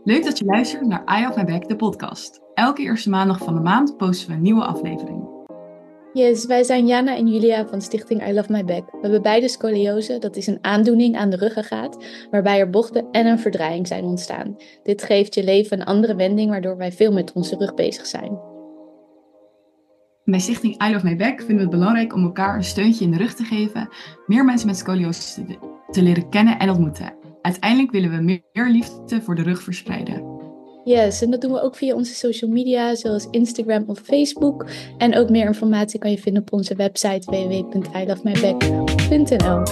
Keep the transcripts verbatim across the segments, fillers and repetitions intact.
Leuk dat je luistert naar Eye of My Back, de podcast. Elke eerste maandag van de maand posten we een nieuwe aflevering. Yes, wij zijn Jana en Julia van Stichting I Love My Back. We hebben beide scoliose, dat is een aandoening aan de ruggengraat, waarbij er bochten en een verdraaiing zijn ontstaan. Dit geeft je leven een andere wending, waardoor wij veel met onze rug bezig zijn. Bij Stichting I Love My Back vinden we het belangrijk om elkaar een steuntje in de rug te geven, meer mensen met scoliose te, te leren kennen en ontmoeten. Uiteindelijk willen we meer liefde voor de rug verspreiden. Yes, en dat doen we ook via onze social media, zoals Instagram of Facebook. En ook meer informatie kan je vinden op onze website w w w punt i love my back punt n l.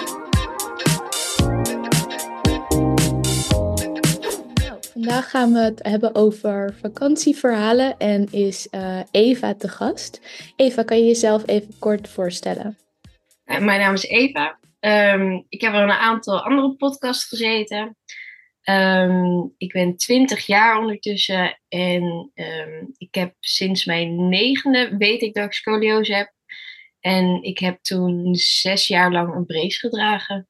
Nou, vandaag gaan we het hebben over vakantieverhalen en is uh, Eva te gast. Eva, kan je jezelf even kort voorstellen? Uh, mijn naam is Eva. Um, ik heb al een aantal andere podcasts gezeten. Um, ik ben twintig jaar ondertussen en um, ik heb sinds mijn negende weet ik dat ik scoliose heb. En ik heb toen zes jaar lang een brace gedragen.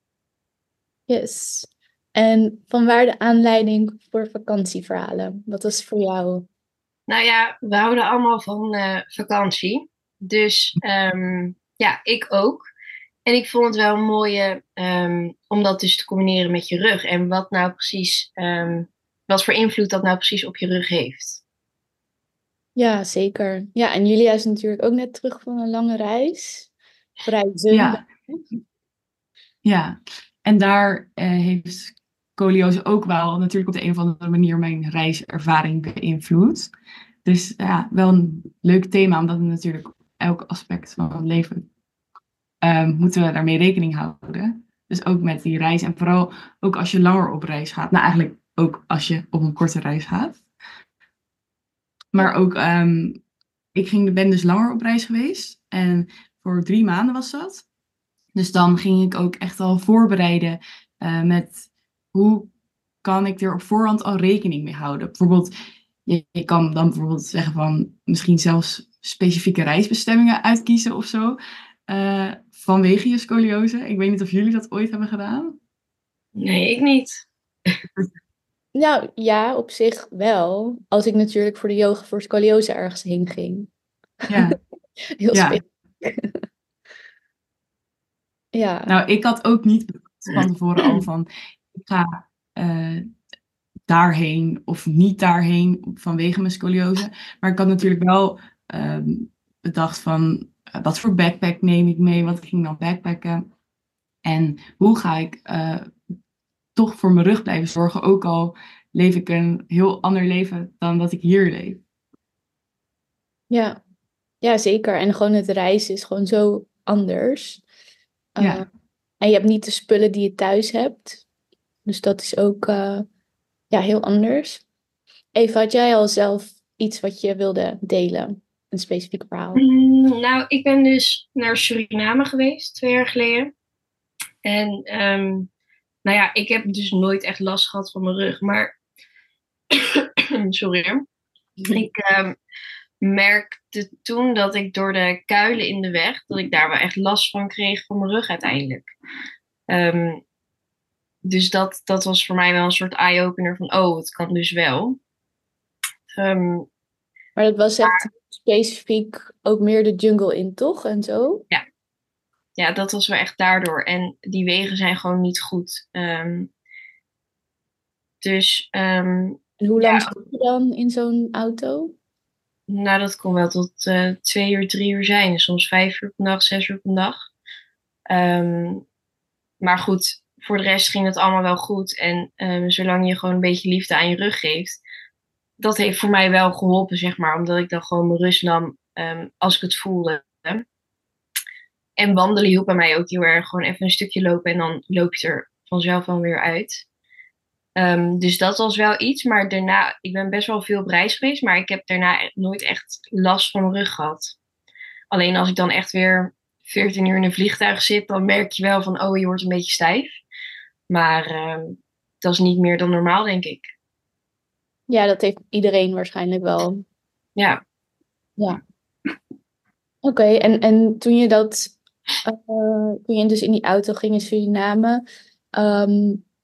Yes. En vanwaar de aanleiding voor vakantieverhalen? Wat was voor jou? Nou ja, we houden allemaal van uh, vakantie. Dus um, ja, ik ook. En ik vond het wel een mooie um, om dat dus te combineren met je rug. En wat nou precies, um, wat voor invloed dat nou precies op je rug heeft. Ja, zeker. Ja, en Julia is natuurlijk ook net terug van een lange reis. Reizen. Ja, ja. En daar uh, heeft scoliose ook wel natuurlijk op de een of andere manier mijn reiservaring beïnvloed. Dus ja, wel een leuk thema, omdat we natuurlijk elk aspect van het leven um, moeten we daarmee rekening houden. Dus ook met die reis en vooral ook als je langer op reis gaat. Nou, eigenlijk ook als je op een korte reis gaat. Maar ook, um, ik ging, ben dus langer op reis geweest. En voor drie maanden was dat. Dus dan ging ik ook echt al voorbereiden uh, met hoe kan ik er op voorhand al rekening mee houden. Bijvoorbeeld, je, je kan dan bijvoorbeeld zeggen van misschien zelfs specifieke reisbestemmingen uitkiezen of zo. Uh, vanwege je scoliose. Ik weet niet of jullie dat ooit hebben gedaan. Nee, ik niet. Nou ja, op zich wel. Als ik natuurlijk voor de yoga voor scoliose ergens heen ging. Ja. Heel ja. specifiek. Ja. Nou, ik had ook niet van tevoren al van ik ga uh, daarheen of niet daarheen vanwege mijn scoliose. Maar ik had natuurlijk wel uh, bedacht van uh, wat voor backpack neem ik mee, want ik ging dan backpacken. En hoe ga ik uh, toch voor mijn rug blijven zorgen, ook al leef ik een heel ander leven dan dat ik hier leef. Ja, ja zeker. En gewoon het reizen is gewoon zo anders. Uh, ja. En je hebt niet de spullen die je thuis hebt. Dus dat is ook uh, ja, heel anders. Eva, had jij al zelf iets wat je wilde delen? Een specifiek verhaal? Mm, nou, ik ben dus naar Suriname geweest, twee jaar geleden. En um, nou ja, ik heb dus nooit echt last gehad van mijn rug. Maar, sorry. Ik um, merkte toen dat ik door de kuilen in de weg, dat ik daar wel echt last van kreeg van mijn rug uiteindelijk. Um, dus dat, dat was voor mij wel een soort eye-opener van, oh, het kan dus wel. Um, maar dat was echt maar, specifiek ook meer de jungle in, toch? En zo? Ja. Ja, dat was wel echt daardoor. En die wegen zijn gewoon niet goed. Um, dus... Um, en hoe lang ja. zit je dan in zo'n auto? Nou, dat kon wel tot uh, twee uur, drie uur zijn. Soms vijf uur per dag, zes uur per dag. Um, maar goed, voor de rest ging het allemaal wel goed. En um, zolang je gewoon een beetje liefde aan je rug geeft, dat heeft voor mij wel geholpen, zeg maar. Omdat ik dan gewoon mijn rust nam um, als ik het voelde. En wandelen hielp bij mij ook heel erg. Gewoon even een stukje lopen en dan loop je er vanzelf wel weer uit. Um, dus dat was wel iets. Maar daarna, ik ben best wel veel op reis geweest. Maar ik heb daarna nooit echt last van mijn rug gehad. Alleen als ik dan echt weer veertien uur in een vliegtuig zit, dan merk je wel van, oh, je wordt een beetje stijf. Maar um, dat is niet meer dan normaal, denk ik. Ja, dat heeft iedereen waarschijnlijk wel. Ja. Ja. Oké, okay, en, en toen je dat, uh, toen je dus in die auto ging in Suriname, um,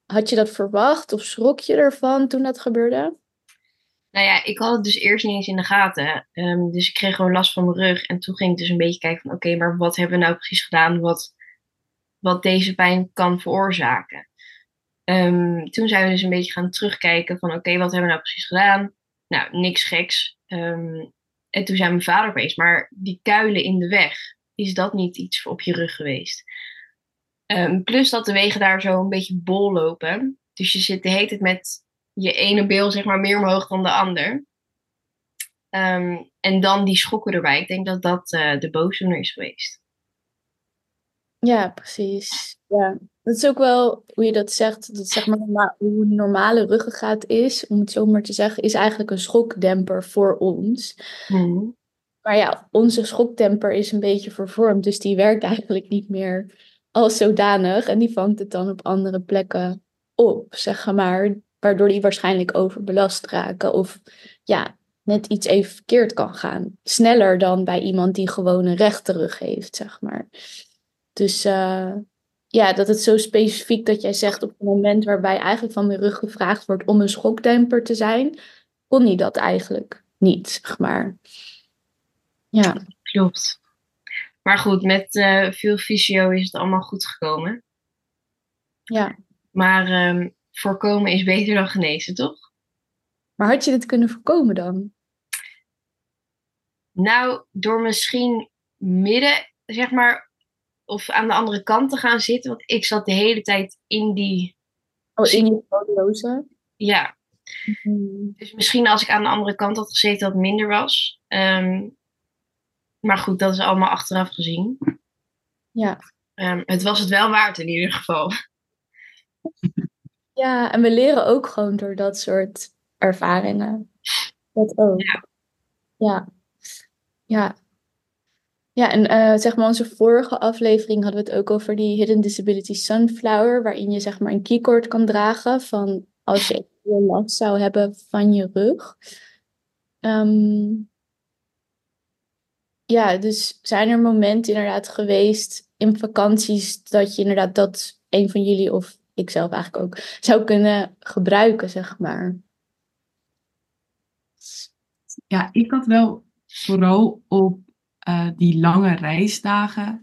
had je dat verwacht of schrok je ervan toen dat gebeurde? Nou ja, ik had het dus eerst niet eens in de gaten. Ehm, dus ik kreeg gewoon last van mijn rug. En toen ging ik dus een beetje kijken van oké, maar wat hebben we nou precies gedaan wat, wat deze pijn kan veroorzaken? Ehm, toen zijn we dus een beetje gaan terugkijken van oké, wat hebben we nou precies gedaan? Nou, niks geks. Ehm, en toen zei mijn vader opeens, maar die kuilen in de weg, is dat niet iets op je rug geweest? Ehm, plus dat de wegen daar zo een beetje bol lopen. Dus je zit de hele tijd met je ene bil zeg maar meer omhoog dan de ander. Ehm, en dan die schokken erbij. Ik denk dat dat eh, de boosdoener is geweest. Ja, precies. Ja. Dat is ook wel hoe je dat zegt. Dat zeg maar norma- hoe een normale ruggengraat is, om het zo maar te zeggen, is eigenlijk een schokdemper voor ons. Mhm. Maar ja, onze schokdemper is een beetje vervormd, dus die werkt eigenlijk niet meer als zodanig. En die vangt het dan op andere plekken op, zeg maar. Waardoor die waarschijnlijk overbelast raken. Of ja, net iets even verkeerd kan gaan. Sneller dan bij iemand die gewoon een rechte rug heeft, zeg maar. Dus uh, ja, dat het zo specifiek dat jij zegt op het moment waarbij eigenlijk van mijn rug gevraagd wordt om een schokdemper te zijn, kon hij dat eigenlijk niet, zeg maar. Ja. Klopt. Maar goed, met uh, veel fysio is het allemaal goed gekomen. Ja. Maar um, voorkomen is beter dan genezen, toch? Maar had je dit kunnen voorkomen dan? Nou, door misschien midden, zeg maar, of aan de andere kant te gaan zitten. Want ik zat de hele tijd in die... Oh, in je skoliose? Ja. Mm-hmm. Dus misschien als ik aan de andere kant had gezeten dat het minder was. Um, maar goed, dat is allemaal achteraf gezien. Ja. Um, het was het wel waard in ieder geval. Ja, en we leren ook gewoon door dat soort ervaringen. Dat ook. Ja. Ja. Ja. Ja, en uh, zeg maar onze vorige aflevering hadden we het ook over die Hidden Disability Sunflower, waarin je zeg maar een keycord kan dragen van als je last zou hebben van je rug. Um, ja, dus zijn er momenten inderdaad geweest in vakanties dat je inderdaad dat een van jullie of ik zelf eigenlijk ook zou kunnen gebruiken, zeg maar? Ja, ik had wel vooral op uh, die lange reisdagen.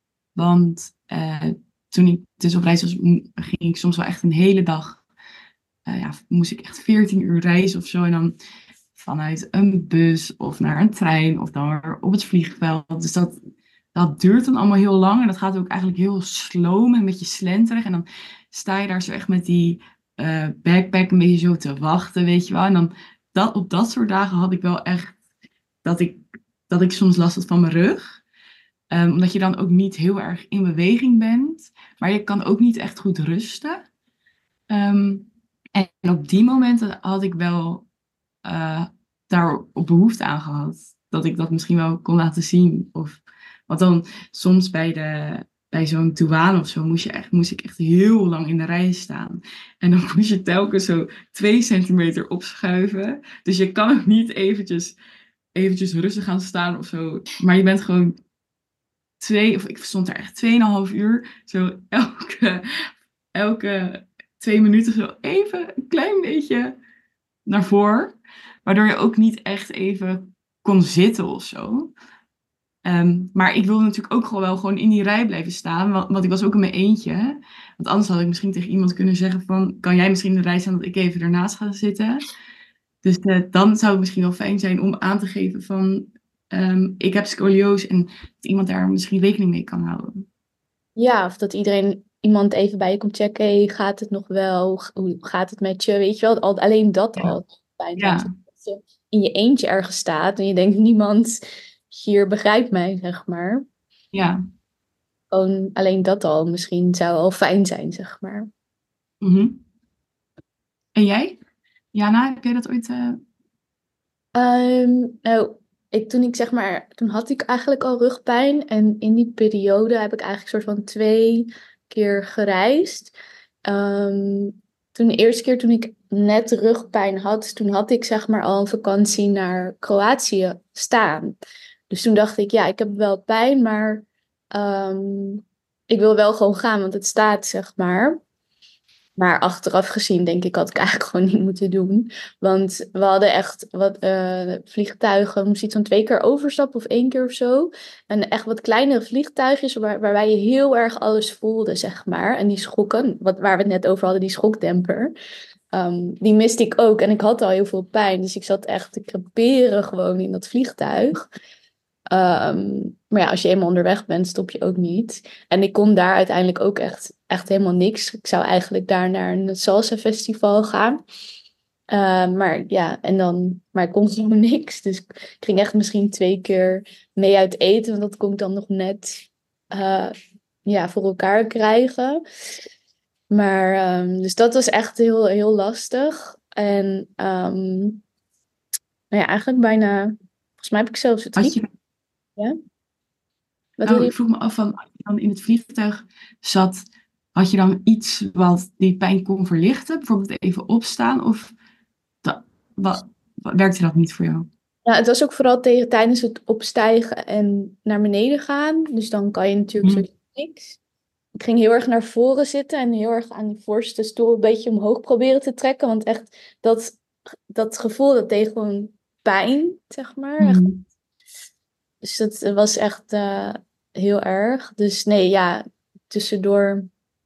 Want uh, toen ik dus op reis was, ging ik soms wel echt een hele dag. Uh, ja, moest ik echt veertien uur reizen of zo. En dan vanuit een bus of naar een trein of dan weer op het vliegveld. Dus dat, dat duurt dan allemaal heel lang. En dat gaat ook eigenlijk heel sloom en een beetje slenterig. En dan sta je daar zo echt met die uh, backpack een beetje zo te wachten, weet je wel. En dan dat, op dat soort dagen had ik wel echt dat ik, dat ik soms last had van mijn rug. Um, omdat je dan ook niet heel erg in beweging bent. Maar je kan ook niet echt goed rusten. Um, en op die momenten had ik wel uh, daar op behoefte aan gehad. Dat ik dat misschien wel kon laten zien. Of, want dan soms bij, de, bij zo'n douane of zo moest, je echt, moest ik echt heel lang in de rij staan. En dan moest je telkens zo twee centimeter opschuiven. Dus je kan ook niet eventjes, eventjes rustig gaan staan of zo. Maar je bent gewoon twee, of ik stond er echt tweeënhalf uur. Zo elke, elke twee minuten zo even een klein beetje naar voren. Waardoor je ook niet echt even kon zitten of zo. Um, maar ik wilde natuurlijk ook gewoon wel gewoon in die rij blijven staan. Want, want ik was ook in mijn eentje. Want anders had ik misschien tegen iemand kunnen zeggen van... Kan jij misschien in de rij staan dat ik even ernaast ga zitten? Dus uh, dan zou het misschien wel fijn zijn om aan te geven van... Um, ik heb scoliose en dat iemand daar misschien rekening mee kan houden. Ja, of dat iedereen iemand even bij je komt checken. Hey, gaat het nog wel? Hoe gaat het met je? Weet je wel, al, alleen dat Ja. al fijn. Ja. Dat je in je eentje ergens staat en je denkt niemand hier begrijpt mij, zeg maar. Ja. Gewoon alleen dat al misschien zou al fijn zijn, zeg maar. Mm-hmm. En jij? Jana, heb jij dat ooit... Uh... Um, nou, ik, toen ik zeg maar, toen had ik eigenlijk al rugpijn. En in die periode heb ik eigenlijk soort van twee keer gereisd. Um, toen de eerste keer toen ik net rugpijn had, toen had ik zeg maar al een vakantie naar Kroatië staan. Dus toen dacht ik, ja, ik heb wel pijn, maar um, ik wil wel gewoon gaan, want het staat, zeg maar. Maar achteraf gezien denk ik, had ik eigenlijk gewoon niet moeten doen. Want we hadden echt wat eh, vliegtuigen, moest iets van twee keer overstappen of één keer of zo. En echt wat kleinere vliegtuigjes waar, waarbij je heel erg alles voelde, zeg maar. En die schokken, wat, waar we het net over hadden, die schokdemper. Um, die miste ik ook. En ik had al heel veel pijn. Dus ik zat echt te creperen gewoon in dat vliegtuig. Um, maar ja, als je eenmaal onderweg bent, stop je ook niet. En ik kon daar uiteindelijk ook echt, echt helemaal niks. Ik zou eigenlijk daar naar een salsa festival gaan. Uh, maar ja, en dan, maar ik kon gewoon niks. Dus ik ging echt misschien twee keer mee uit eten. Want dat kon ik dan nog net uh, ja, voor elkaar krijgen. Maar, um, dus dat was echt heel, heel lastig. En um, nou ja, eigenlijk bijna, volgens mij heb ik zelfs het Had je, vlieg. Ja? Wat nou, wil ik je? vroeg me af van, als je dan in het vliegtuig zat, had je dan iets wat die pijn kon verlichten? Bijvoorbeeld even opstaan? Of dat, wat, wat- werkte dat niet voor jou? Ja, het was ook vooral tegen, tijdens het opstijgen en naar beneden gaan. Dus dan kan je natuurlijk Hm. sowieso niks. Ik ging heel erg naar voren zitten en heel erg aan die voorste stoel een beetje omhoog proberen te trekken. Want echt, dat, dat gevoel, dat deed gewoon pijn, zeg maar. Echt. Hm. Dus dat was echt uh, heel erg. Dus nee, ja, tussendoor.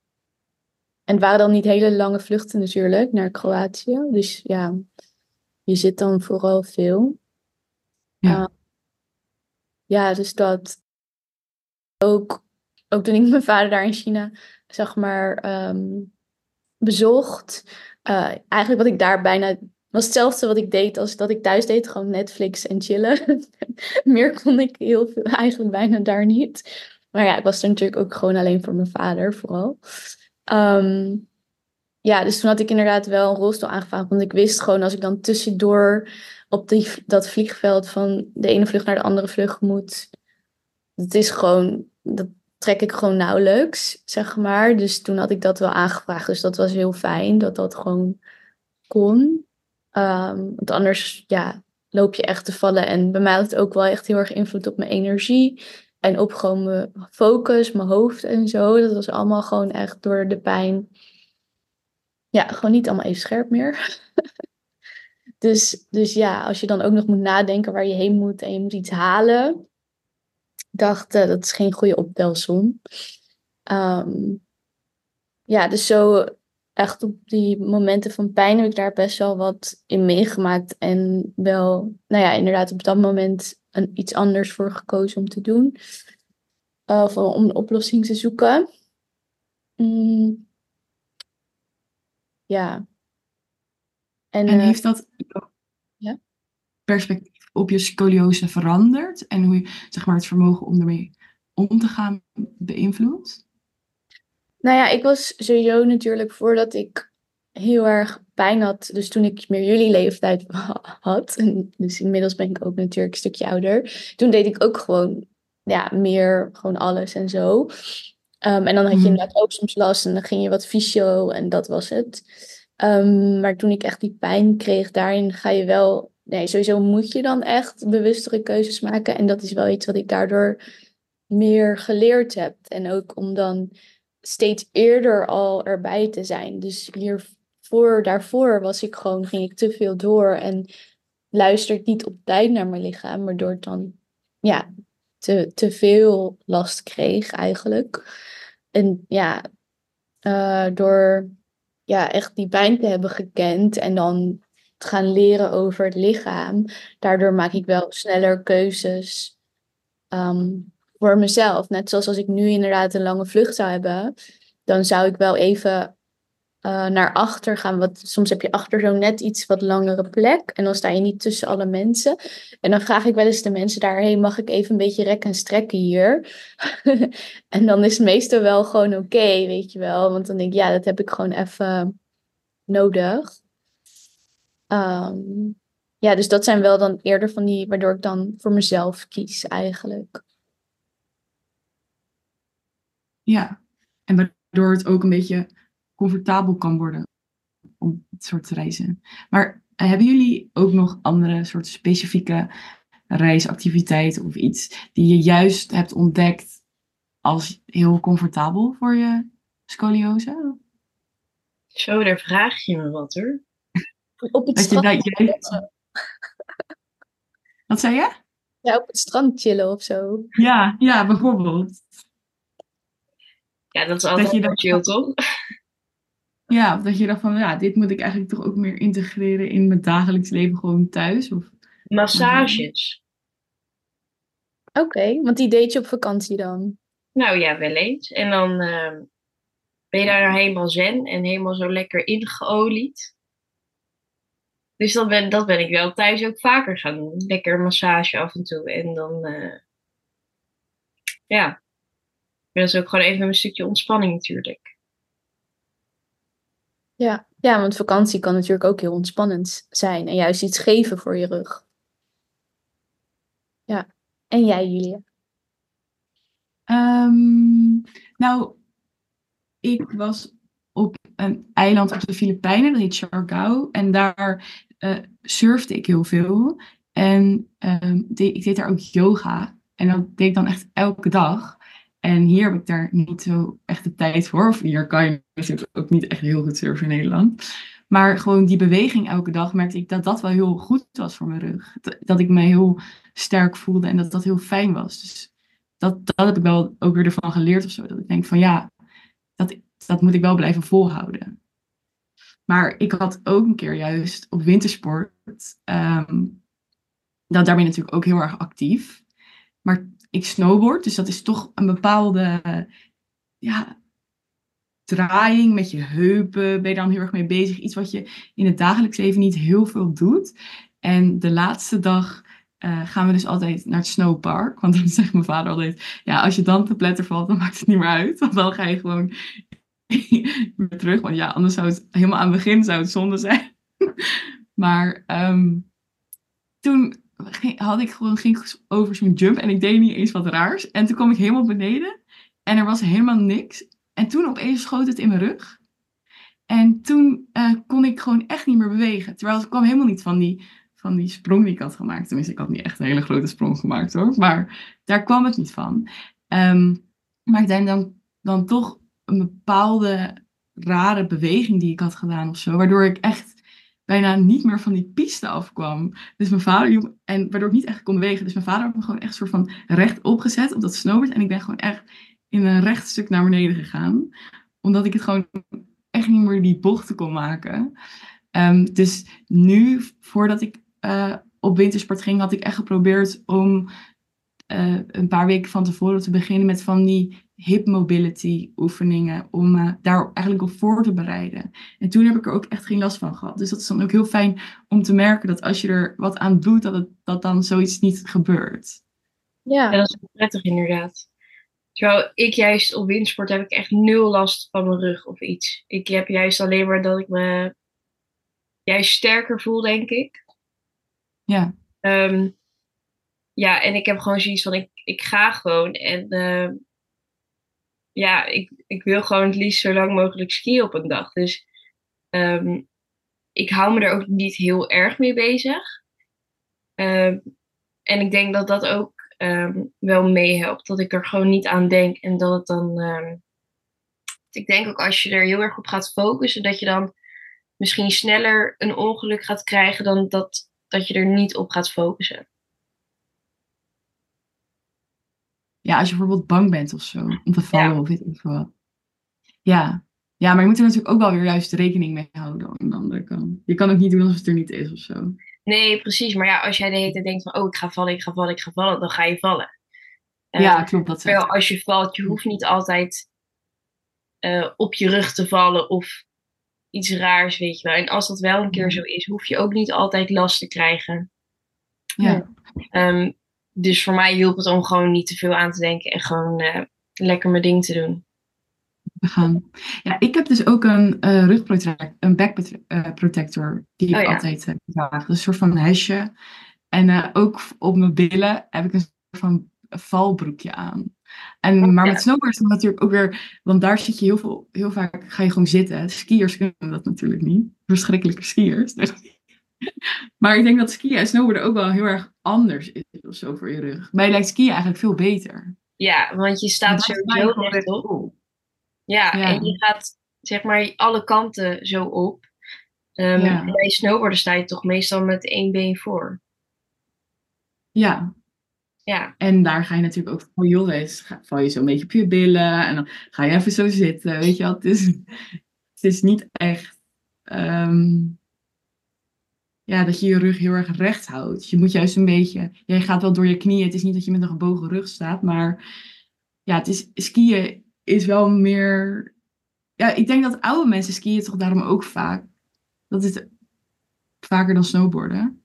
En het waren dan niet hele lange vluchten natuurlijk naar Kroatië. Dus ja, je zit dan vooral veel. Uh, Ja. ja, dus dat. Ook, ook toen ik mijn vader daar in China, zeg maar, um, bezocht. Uh, eigenlijk wat ik daar bijna... was hetzelfde wat ik deed als dat ik thuis deed. Gewoon Netflix en chillen. Meer kon ik heel veel, eigenlijk bijna daar niet. Maar ja, ik was er natuurlijk ook gewoon alleen voor mijn vader, vooral. Um, ja, dus toen had ik inderdaad wel een rolstoel aangevraagd. Want ik wist gewoon, als ik dan tussendoor op die, dat vliegveld van de ene vlucht naar de andere vlucht moet... Het is gewoon, dat trek ik gewoon nauwelijks, zeg maar. Dus toen had ik dat wel aangevraagd. Dus dat was heel fijn dat dat gewoon kon. Um, want anders, ja, loop je echt te vallen. En bij mij had het ook wel echt heel erg invloed op mijn energie. En op gewoon mijn focus, mijn hoofd en zo. Dat was allemaal gewoon echt door de pijn. Ja, gewoon niet allemaal even scherp meer. Dus, dus ja, als je dan ook nog moet nadenken waar je heen moet en je moet iets halen, dacht, uh, dat is geen goede optelsom. Um, ja, dus zo echt op die momenten van pijn heb ik daar best wel wat in meegemaakt. En wel, nou ja, inderdaad op dat moment een, iets anders voor gekozen om te doen. Uh, of om een oplossing te zoeken. Mm, ja. En En uh, heeft dat ja. perspectief op je scoliose veranderd? En hoe je, zeg maar, het vermogen om ermee om te gaan beïnvloedt? Nou ja, ik was sowieso natuurlijk voordat ik heel erg pijn had. Dus toen ik meer jullie leeftijd had. En dus inmiddels ben ik ook natuurlijk een stukje ouder. Toen deed ik ook gewoon ja, meer gewoon alles en zo. Um, en dan had je Mhm. inderdaad ook soms last en dan ging je wat fysio en dat was het. Um, maar toen ik echt die pijn kreeg, daarin ga je wel... Nee, sowieso moet je dan echt bewustere keuzes maken. En dat is wel iets wat ik daardoor meer geleerd heb. En ook om dan steeds eerder al erbij te zijn. Dus hiervoor, daarvoor was ik gewoon, ging ik te veel door en luisterde ik niet op tijd naar mijn lichaam, waardoor ik dan ja, te, te veel last kreeg eigenlijk. En ja, uh, door ja, echt die pijn te hebben gekend en dan te gaan leren over het lichaam, daardoor maak ik wel sneller keuzes um, voor mezelf. Net zoals als ik nu inderdaad een lange vlucht zou hebben, dan zou ik wel even uh, naar achter gaan. Want soms heb je achter zo net iets wat langere plek. En dan sta je niet tussen alle mensen. En dan vraag ik wel eens de mensen daar: hey, mag ik even een beetje rekken en strekken hier? En dan is het meestal wel gewoon oké, okay, weet je wel. Want dan denk ik, ja, dat heb ik gewoon even nodig. Um, ja, dus dat zijn wel dan eerder van die, waardoor ik dan voor mezelf kies eigenlijk. Ja, en waardoor het ook een beetje comfortabel kan worden om het soort reizen. Maar uh, hebben jullie ook nog andere soort specifieke reisactiviteiten of iets die je juist hebt ontdekt als heel comfortabel voor je scoliose? Zo, daar vraag je me wat hoor. Op het Dat je, strand, dat jij, wat zei je? ja, op het strand chillen of zo. Ja, ja, bijvoorbeeld. Ja, dat is Dat altijd je wel dacht chill, van, toch? ja, of dat je dacht van, ja, dit moet ik eigenlijk toch ook meer integreren in mijn dagelijks leven gewoon thuis. Of, maar zo. Massages. Oké, want die deed je op vakantie dan. Nou ja, wel eens. En dan ehm, ben je daar nou helemaal zen en helemaal zo lekker ingeolied. Dus dan ben, dat ben ik wel thuis ook vaker gaan doen. Lekker massage af en toe. En dan, eh, ja, dat is ook gewoon even een stukje ontspanning natuurlijk. Ja. Ja, want vakantie kan natuurlijk ook heel ontspannend zijn. En juist iets geven voor je rug. Ja. En jij, Julia? Ehm, nou, ik was op een eiland op de Filipijnen, dat heet Siargao. En daar eh surfde ik heel veel. En ehm, de- ik deed daar ook yoga. En dat deed ik dan echt elke dag. En hier heb ik daar niet zo echt de tijd voor. Of hier kan je natuurlijk ook niet echt heel goed surfen in Nederland. Maar gewoon die beweging elke dag merkte ik dat dat wel heel goed was voor mijn rug. Dat, dat ik me heel sterk voelde en dat dat heel fijn was. Dus dat, dat heb ik wel ook weer ervan geleerd of zo. Dat ik denk van ja, dat, dat moet ik wel blijven volhouden. Maar ik had ook een keer juist op wintersport. ehm, nou, daar ben je natuurlijk ook heel erg actief. Maar ik snowboard, dus dat is toch een bepaalde ja, draaiing met je heupen. Ben je dan heel erg mee bezig. Iets wat je in het dagelijks leven niet heel veel doet. En de laatste dag eh, gaan we dus altijd naar het snowpark. Want dan zegt mijn vader altijd, ja, als je dan te pletter valt, dan maakt het niet meer uit. Want dan ga je gewoon weer terug. Want ja, anders zou het helemaal aan het begin zou het zonde zijn. Maar ehm, toen ging, had ik gewoon, ging ik over zo'n jump en ik deed niet eens wat raars. En toen kwam ik helemaal beneden en er was helemaal niks. En toen opeens schoot het in mijn rug. En toen eh, kon ik gewoon echt niet meer bewegen. Terwijl het kwam helemaal niet van die, van die sprong die ik had gemaakt. Tenminste, ik had niet echt een hele grote sprong gemaakt hoor. Maar daar kwam het niet van. Ehm, maar ik denk dan, dan toch een bepaalde rare beweging die ik had gedaan of zo. Waardoor ik echt bijna niet meer van die piste afkwam. Dus mijn vader, hielp- en waardoor ik niet echt kon bewegen. Dus mijn vader had me gewoon echt soort van recht opgezet op dat snowboard. En ik ben gewoon echt in een recht stuk naar beneden gegaan. Omdat ik het gewoon echt niet meer die bochten kon maken. Ehm, dus nu, voordat ik eh, op wintersport ging, had ik echt geprobeerd om eh, een paar weken van tevoren te beginnen met van die hip mobility oefeningen. Om eh, daar eigenlijk op voor te bereiden. En toen heb ik er ook echt geen last van gehad. Dus dat is dan ook heel fijn om te merken dat als je er wat aan doet, dat, het, dat dan zoiets niet gebeurt. Ja, Ja. dat is prettig inderdaad. Terwijl ik juist op windsport heb ik echt nul last van mijn rug of iets. Ik heb juist alleen maar dat ik me juist sterker voel, denk ik. Ja, Ehm, ja, en ik heb gewoon zoiets van, ik, ik ga gewoon. En ehm, ja, ik, ik wil gewoon het liefst zo lang mogelijk skiën op een dag. Dus ehm, ik hou me er ook niet heel erg mee bezig. Ehm, en ik denk dat dat ook ehm, wel meehelpt. Dat ik er gewoon niet aan denk. En dat het dan... ehm, ik denk ook als je er heel erg op gaat focussen, dat je dan misschien sneller een ongeluk gaat krijgen dan dat, dat je er niet op gaat focussen. ja, als je bijvoorbeeld bang bent of zo, om te vallen Ja, of weet ik veel wat. Ja. Ja, maar je moet er natuurlijk ook wel weer juist rekening mee houden aan de andere kant. Je kan ook niet doen alsof het er niet is of zo. nee, precies. Maar ja, als jij de hele tijd denkt van, oh, ik ga vallen, ik ga vallen, ik ga vallen, dan ga je vallen. Ja, Ehm, klopt, dat terwijl zegt. als je valt, je hoeft niet altijd eh, op je rug te vallen of iets raars, weet je wel. En als dat wel een keer zo is, hoef je ook niet altijd last te krijgen. Nee. Ja, Ehm, dus voor mij hielp het om gewoon niet te veel aan te denken en gewoon eh, lekker mijn ding te doen. we gaan. Ja, ik heb dus ook een eh rugprotector, een backprotector die Oh ik ja, altijd eh, draag. Dus een soort van hesje. En eh, ook op mijn billen heb ik een soort van valbroekje aan. En, maar met ja, snowboard is het natuurlijk ook weer, want daar zit je heel veel, heel vaak ga je gewoon zitten. Skiers kunnen dat natuurlijk niet. Verschrikkelijke skiers. Maar ik denk dat skiën en snowboarden ook wel heel erg anders is of zo voor je rug. Mij lijkt skiën eigenlijk veel beter. ja, want je Want staat daar sta je sowieso gewoon rechtop. rechtop. Ja, en Ja, je gaat zeg maar alle kanten zo op. Um, Ja. en bij snowboarden sta je toch meestal met één been voor. Ja. Ja. En daar ga je natuurlijk ook voor joh, eens val je zo een beetje op je billen en dan ga je even zo zitten, weet je wel. Het is, het is niet echt um, ja, dat je je rug heel erg recht houdt. Dus je moet juist een beetje, jij gaat wel door je knieën. Het is niet dat je met een gebogen rug staat, maar ja, het is, skiën is wel meer, ja, ik denk dat oude mensen skiën toch daarom ook vaak. Dat is vaker dan snowboarden.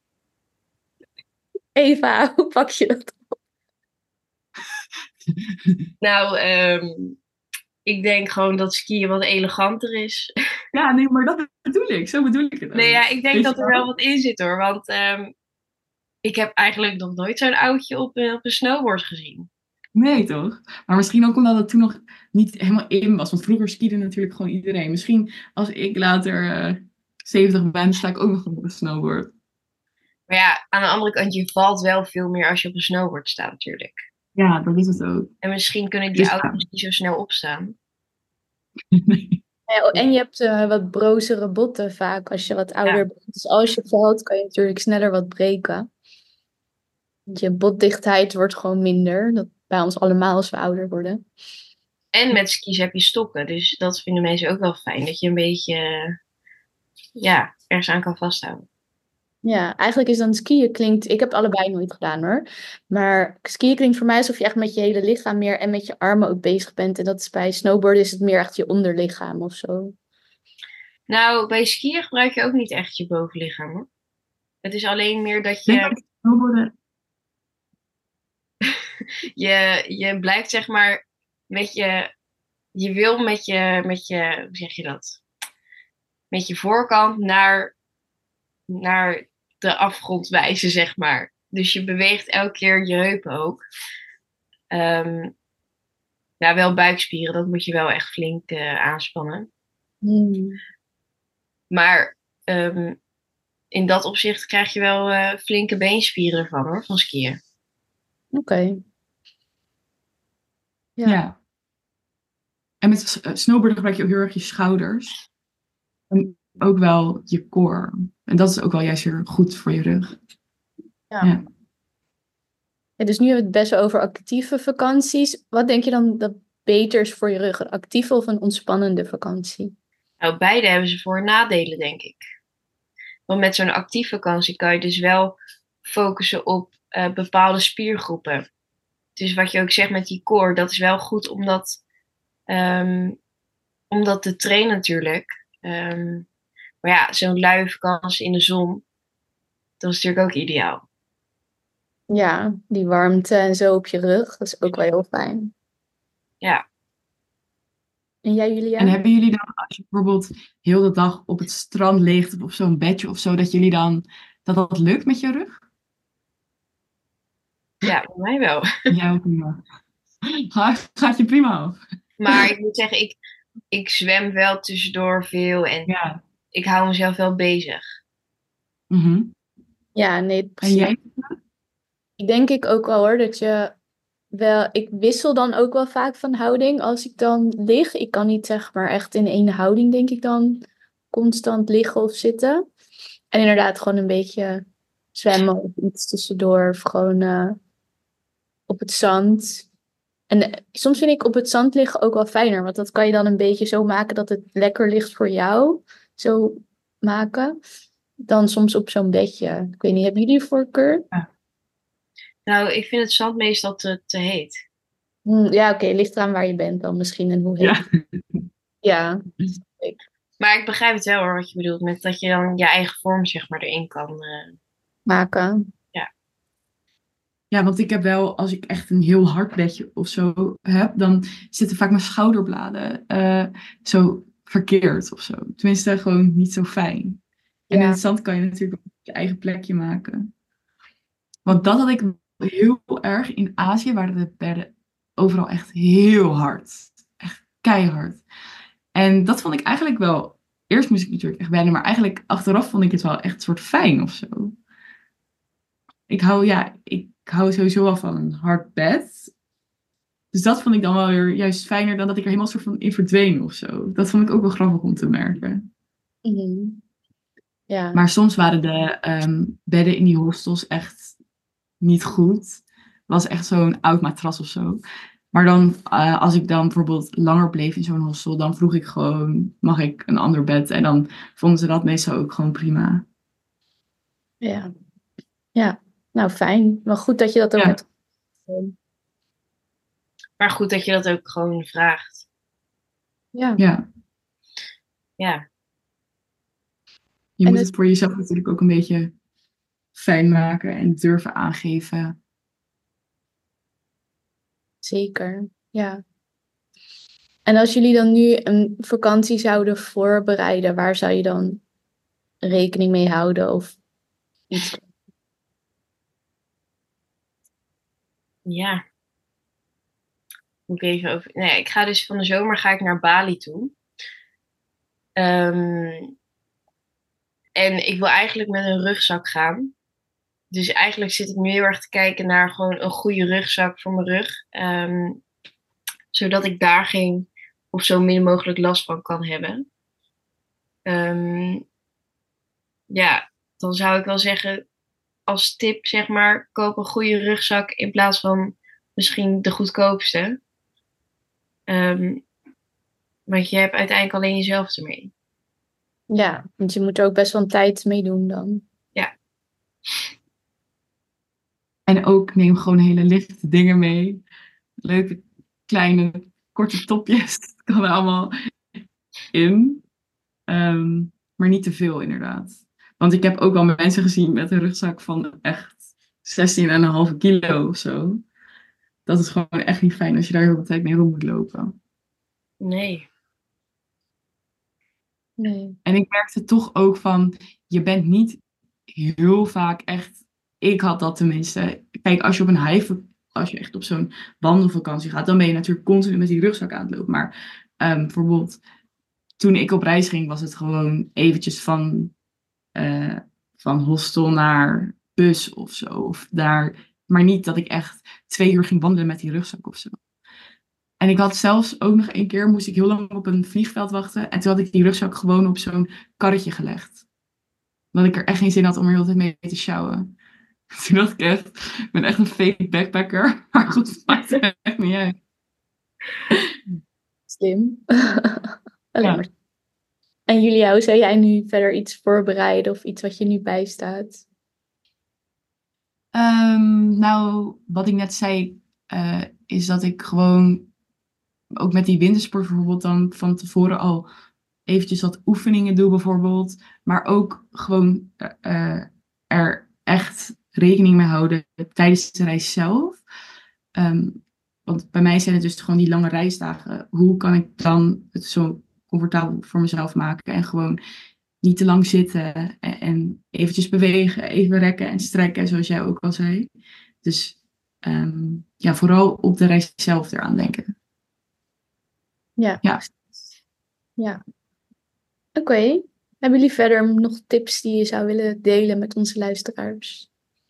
Eva, hoe pak je dat op? Nou, um, ik denk gewoon dat skiën wat eleganter is. Ja, nee, maar dat bedoel ik. Zo bedoel ik het ook. Nee, ja, ik denk Weet dat je er wel? wel wat in zit hoor. Want um, ik heb eigenlijk nog nooit zo'n oudje op, uh, op een snowboard gezien. Nee, toch? Maar misschien ook omdat het toen nog niet helemaal in was. Want vroeger skiede natuurlijk gewoon iedereen. Misschien als ik later uh, zeventig ben, sta ik ook nog op een snowboard. Maar ja, aan de andere kant, je valt wel veel meer als je op een snowboard staat natuurlijk. Ja, dat is het ook. En misschien kunnen die Dus, auto's ja. niet zo snel opstaan. Nee. Ja, en je hebt uh, wat brozere botten vaak als je wat ouder Ja. bent. Dus als je valt, kan je natuurlijk sneller wat breken. Je botdichtheid wordt gewoon minder. Dat bij ons allemaal als we ouder worden. En met skis heb je stokken. Dus dat vinden mensen ook wel fijn. Dat je een beetje ja, ergens aan kan vasthouden. Ja, eigenlijk is dan skiën klinkt... Ik heb het allebei nooit gedaan hoor. Maar skiën klinkt voor mij alsof je echt met je hele lichaam meer en met je armen ook bezig bent. En dat is bij snowboarden is het meer echt je onderlichaam of zo. Nou, bij skiën gebruik je ook niet echt je bovenlichaam hoor. Het is alleen meer dat Ik denk je... dat snowboarden... je, je blijft zeg maar met je... Je wil met je, met je... Hoe zeg je dat? Met je voorkant naar, naar de afgrond wijzen, zeg maar. Dus je beweegt elke keer je heupen ook. Um, ja, wel buikspieren, dat moet je wel echt flink uh, aanspannen. Hmm. Maar um, in dat opzicht krijg je wel uh, flinke beenspieren ervan hoor, van skiën. Oké. Okay. Ja. ja. En met snowboarden gebruik je ook heel erg je schouders. En ook wel je core. En dat is ook wel juist weer goed voor je rug. Ja. Ja. Ja, dus nu hebben we het best wel over actieve vakanties. Wat denk je dan dat beter is voor je rug? Een actieve of een ontspannende vakantie? Nou, beide hebben ze voor- en nadelen, denk ik. Want met zo'n actieve vakantie kan je dus wel focussen op uh, bepaalde spiergroepen. Dus wat je ook zegt met die core, dat is wel goed om dat, um, om dat te trainen natuurlijk. Um, maar ja, zo'n luie vakantie in de zon, dat is natuurlijk ook ideaal. Ja, die warmte en zo op je rug, dat is ook wel heel fijn. Ja. En jij, Julia? En hebben jullie dan, als je bijvoorbeeld heel de dag op het strand ligt of op zo'n bedje of zo, dat jullie dan, dat dat lukt met je rug? Ja, voor mij wel. Ja, ook prima. Gaat je prima af. Maar ik moet zeggen, ik, ik zwem wel tussendoor veel en ja. ik hou mezelf wel bezig. Mm-hmm. Ja, nee, precies. En jij? Ik denk ik ook wel hoor, dat je wel, ik wissel dan ook wel vaak van houding als ik dan lig. Ik kan niet zeg maar echt in één houding denk ik dan constant liggen of zitten. En inderdaad gewoon een beetje zwemmen of iets tussendoor of gewoon uh, op het zand. En uh, soms vind ik op het zand liggen ook wel fijner, want dat kan je dan een beetje zo maken dat het lekker ligt voor jou. Zo maken. Dan soms op zo'n bedje. Ik weet niet, hebben jullie voorkeur? Ja. Nou, ik vind het zand meestal te, te heet. Hmm, ja, oké. Okay. Ligt eraan waar je bent dan misschien en hoe heet ja. Ja. Maar ik begrijp het wel hoor, wat je bedoelt. Met dat je dan je eigen vorm zeg maar erin kan uh... maken. Ja. Ja, want ik heb wel, als ik echt een heel hard bedje of zo heb, dan zitten vaak mijn schouderbladen uh, zo verkeerd of zo. Tenminste, gewoon niet zo fijn. En ja. In het zand kan je natuurlijk ook je eigen plekje maken. Want dat had ik heel erg in Azië, waar de bedden overal echt heel hard. Echt keihard. En dat vond ik eigenlijk wel... Eerst moest ik natuurlijk echt wennen, maar eigenlijk achteraf vond ik het wel echt een soort fijn of zo. Ik hou, ja, ik hou sowieso wel van een hard bed. Dus dat vond ik dan wel weer juist fijner dan dat ik er helemaal soort van in verdween of zo. Dat vond ik ook wel grappig om te merken. Mm-hmm. Ja. Maar soms waren de um, bedden in die hostels echt niet goed. Het was echt zo'n oud matras of zo. Maar dan, uh, als ik dan bijvoorbeeld langer bleef in zo'n hostel, dan vroeg ik gewoon, mag ik een ander bed? En dan vonden ze dat meestal ook gewoon prima. Ja, ja. Nou fijn. Wel goed dat je dat ook ja. hebt. Maar goed dat je dat ook gewoon vraagt. Ja. Ja. Ja. Je En moet het... het voor jezelf natuurlijk ook een beetje fijn maken en durven aangeven. Zeker, ja. En als jullie dan nu een vakantie zouden voorbereiden, waar zou je dan rekening mee houden of iets? Ja. Moet ik even over... Nee, ik ga dus van de zomer ga ik naar Bali toe. Um, en ik wil eigenlijk met een rugzak gaan. Dus eigenlijk zit ik nu heel erg te kijken naar gewoon een goede rugzak voor mijn rug. Um, zodat ik daar geen of zo min mogelijk last van kan hebben. Um, ja, dan zou ik wel zeggen, als tip zeg maar, koop een goede rugzak in plaats van misschien de goedkoopste. Um, want je hebt uiteindelijk alleen jezelf ermee. Ja, want je moet er ook best wel een tijd mee doen dan. Ja. En ook neem gewoon hele lichte dingen mee. Leuke, kleine, korte topjes. Dat kan er allemaal in. Um, maar niet te veel inderdaad. Want ik heb ook al mensen gezien met een rugzak van echt zestien komma vijf kilo of zo. Dat is gewoon echt niet fijn als je daar heel veel tijd mee rond moet lopen. Nee. Nee. En ik merkte toch ook van, je bent niet heel vaak echt, ik had dat tenminste. Kijk, als je op een high, als je echt op zo'n wandelvakantie gaat, dan ben je natuurlijk continu met die rugzak aan het lopen. Maar um, bijvoorbeeld, toen ik op reis ging, was het gewoon eventjes van, uh, van hostel naar bus of zo. Of daar, maar niet dat ik echt twee uur ging wandelen met die rugzak of zo. En ik had zelfs ook nog een keer, moest ik heel lang op een vliegveld wachten. En toen had ik die rugzak gewoon op zo'n karretje gelegd. Omdat ik er echt geen zin had om er heel de tijd mee te sjouwen. Toen dacht ik echt, ik ben echt een fake backpacker. Maar goed, het maakt er echt niet uit. Slim. Alleen maar. En Julia, hoe zou jij nu verder iets voorbereiden of iets wat je nu bijstaat? Um, nou, wat ik net zei, uh, is dat ik gewoon ook met die wintersport bijvoorbeeld dan van tevoren al eventjes wat oefeningen doe bijvoorbeeld. Maar ook gewoon uh, er echt rekening mee houden tijdens de reis zelf. Um, want bij mij zijn het dus gewoon die lange reisdagen. Hoe kan ik dan het zo comfortabel voor mezelf maken en gewoon niet te lang zitten en, en eventjes bewegen, even rekken en strekken, zoals jij ook al zei. Dus um, ja, vooral op de reis zelf eraan denken. Ja. Ja. Ja. Oké. Okay. Hebben jullie verder nog tips die je zou willen delen met onze luisteraars?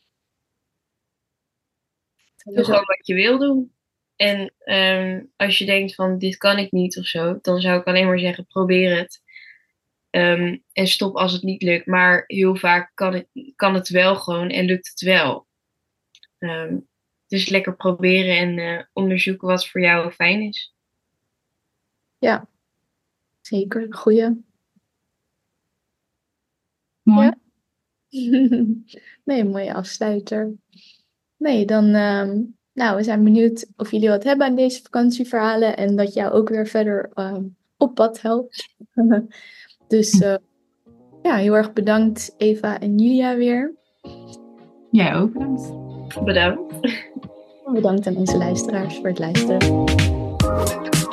Doe gewoon wat je wil doen. En um, als je denkt van dit kan ik niet of zo, dan zou ik alleen maar zeggen probeer het. Um, en stop als het niet lukt. Maar heel vaak kan het, kan het wel gewoon en lukt het wel. Um, dus lekker proberen en uh, onderzoeken wat voor jou fijn is. Ja, zeker. Goeie. Mooi. Ja? Nee, een mooie afsluiter. Nee, dan... Um, nou, we zijn benieuwd of jullie wat hebben aan deze vakantieverhalen. En dat jou ook weer verder um, op pad helpt. Dus uh, ja, heel erg bedankt Eva en Julia weer. Jij ook, bedankt. Bedankt. Bedankt aan onze luisteraars voor het luisteren.